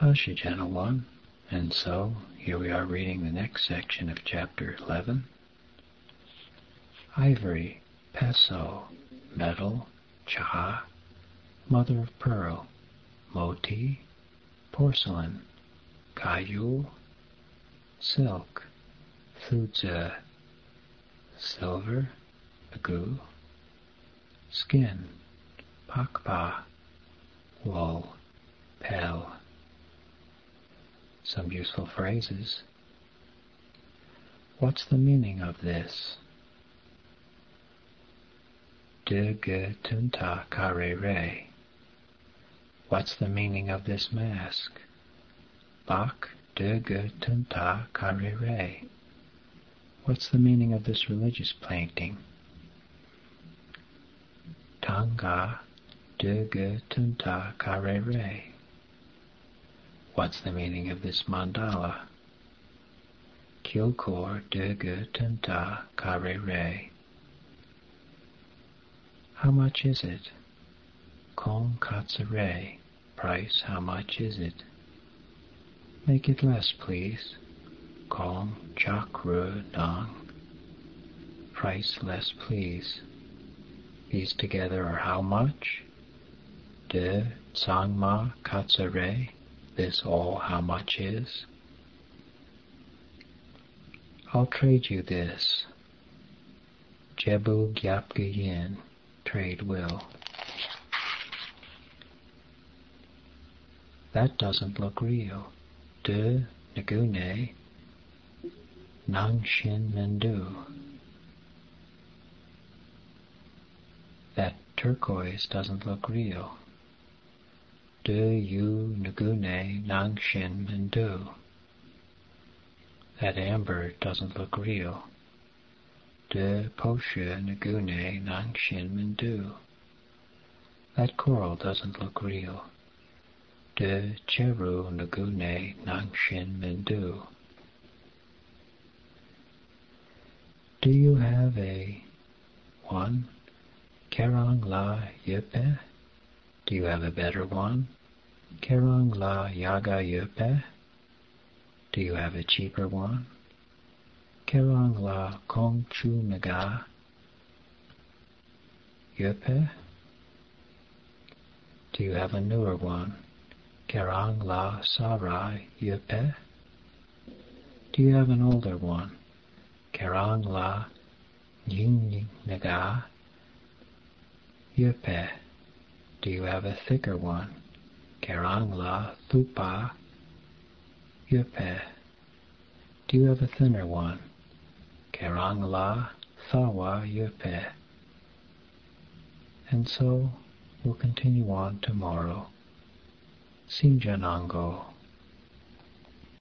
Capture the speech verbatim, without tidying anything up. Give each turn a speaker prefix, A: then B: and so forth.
A: Hush, you gentle one. And so, here we are reading the next section of chapter eleven. Ivory, peso, metal, cha, mother of pearl, moti, porcelain, kayu, silk, thudze, silver, agu, skin, pakpa, wool, pel. Some useful phrases. What's the meaning of this? De ge tunta kare re. What's the meaning of this mask? Bak de ge tunta kare re. What's the meaning of this religious painting? Tanga de ge tunta kare re. What's the meaning of this mandala? Kyokor de ge tunta kare re. How much is it? Kong katsure. Price, how much is it? Make it less, please. Kong chakru dang. Price less, please. These together are how much? De tsangma katsure. This all how much is? I'll trade you this. Jebu gyapge yin. Trade will. That doesn't look real. De nagune nangshin mendu. That turquoise doesn't look real. De yu nagune nangshin mendu. That amber doesn't look real. De posha nagune nangshin mendu. That coral doesn't look real. De cheru nagune nangshin mendu. Do you have a one? Kerang la yepe? Do you have a better one? Kerang la yaga yepe? Do you have a cheaper one? Kerang la kong chu naga yepe? Do you have a newer one? Kerang la sarai yepe? Do you have an older one? Kerang la yin naga yepe? Do you have a thicker one? Kerang la thupa yepe? Do you have a thinner one? Kerang la thawa yepe? And so we'll continue on tomorrow. Sinjanango.